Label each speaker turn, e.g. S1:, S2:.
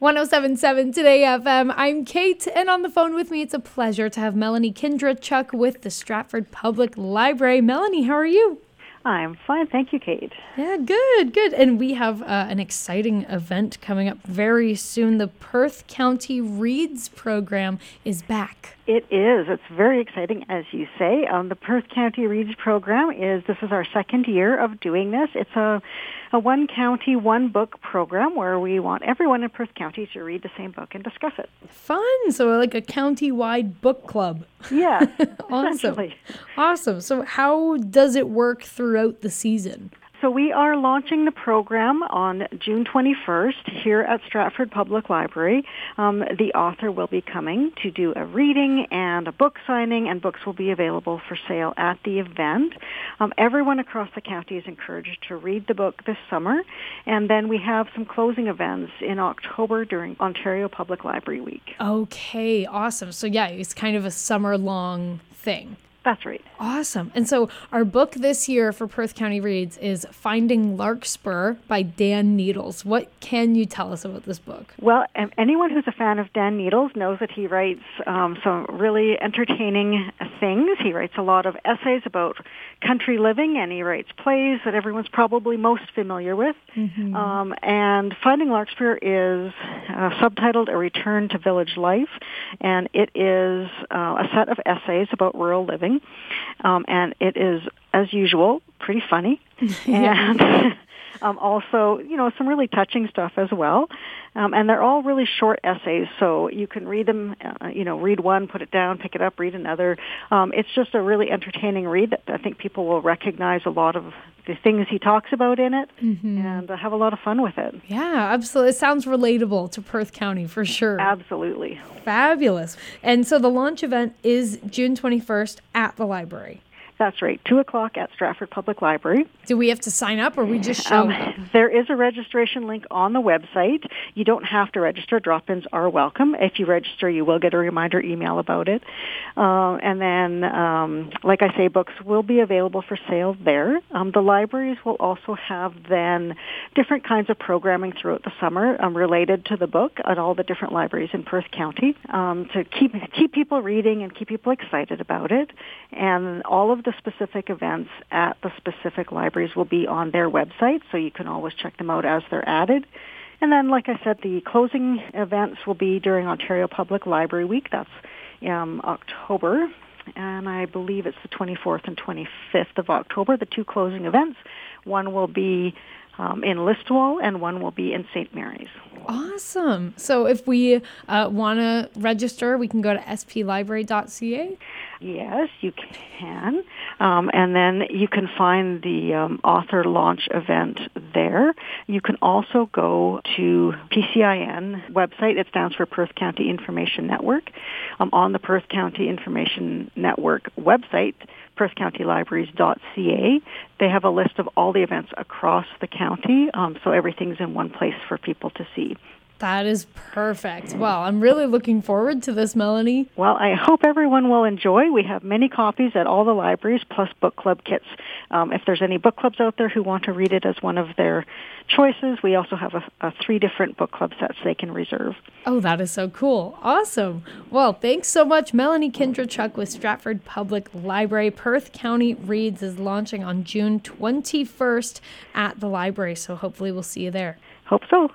S1: 1077 Today FM. I'm Kate, and on the phone with me, it's a pleasure to have Melanie Kindrachuk with the Stratford Public Library. Melanie, how are you?
S2: I'm fine. Thank you, Kate.
S1: Yeah, good. And we have an exciting event coming up very soon. The Perth County Reads program is back.
S2: It is. It's very exciting, as you say. The Perth County Reads program this is our second year of doing this. It's a one county, one book program where we want everyone in Perth County to read the same book and discuss it.
S1: Fun. So like a county-wide book club.
S2: Yeah.
S1: Awesome. So how does it work throughout the season?
S2: So we are launching the program on June 21st here at Stratford Public Library. The author will be coming to do a reading and a book signing, and books will be available for sale at the event. Everyone across the county is encouraged to read the book this summer, and then we have some closing events in October during Ontario Public Library Week.
S1: Okay, awesome. So yeah, it's kind of a summer-long thing.
S2: That's right.
S1: Awesome. And so our book this year for Perth County Reads is Finding Larkspur by Dan Needles. What can you tell us about this book?
S2: Well, anyone who's a fan of Dan Needles knows that he writes some really entertaining things. He writes a lot of essays about country living, and he writes plays that everyone's probably most familiar with. Mm-hmm. And Finding Larkspur is subtitled A Return to Village Life, and it is a set of essays about rural living. And it is, as usual, pretty funny. And also, some really touching stuff as well. And they're all really short essays, so you can read them, read one, put it down, pick it up, read another. It's just a really entertaining read that I think people will recognize a lot of the things he talks about in it, and have a lot of fun with it.
S1: Yeah, absolutely. It sounds relatable to Perth County for sure.
S2: Absolutely.
S1: Fabulous. And so the launch event is June 21st at the library.
S2: That's right, 2 o'clock at Stratford Public Library.
S1: Do we have to sign up, or we just show up?
S2: There is a registration link on the website. You don't have to register. Drop-ins are welcome. If you register, you will get a reminder email about it. And then, like I say, books will be available for sale there. The libraries will also have then different kinds of programming throughout the summer related to the book at all the different libraries in Perth County to keep people reading and keep people excited about it. And all of the specific events at the specific libraries will be on their website, so you can always check them out as they're added. And then, like I said, the closing events will be during Ontario Public Library Week. That's October, and I believe it's the 24th and 25th of October, the two closing events. One will be in Listowel, and one will be in St. Mary's.
S1: Awesome. So if we want to register, we can go to splibrary.ca?
S2: Yes, you can. And then you can find the author launch event there. You can also go to PCIN website. It stands for Perth County Information Network. On the Perth County Information Network website, perthcountylibraries.ca, they have a list of all the events across the county, so everything's in one place for people to see.
S1: That is perfect. Well, I'm really looking forward to this, Melanie.
S2: Well, I hope everyone will enjoy. We have many copies at all the libraries, plus book club kits. If there's any book clubs out there who want to read it as one of their choices, we also have 3 different book club sets they can reserve.
S1: Oh, that is so cool. Awesome. Well, thanks so much, Melanie Kindrachuk with Stratford Public Library. Perth County Reads is launching on June 21st at the library, so hopefully we'll see you there.
S2: Hope so.